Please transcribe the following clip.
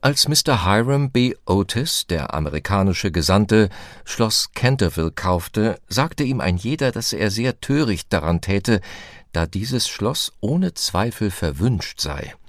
Als Mr. Hiram B. Otis, der amerikanische Gesandte, Schloss Canterville kaufte, sagte ihm ein jeder, dass er sehr töricht daran täte, da dieses Schloss ohne Zweifel verwünscht sei.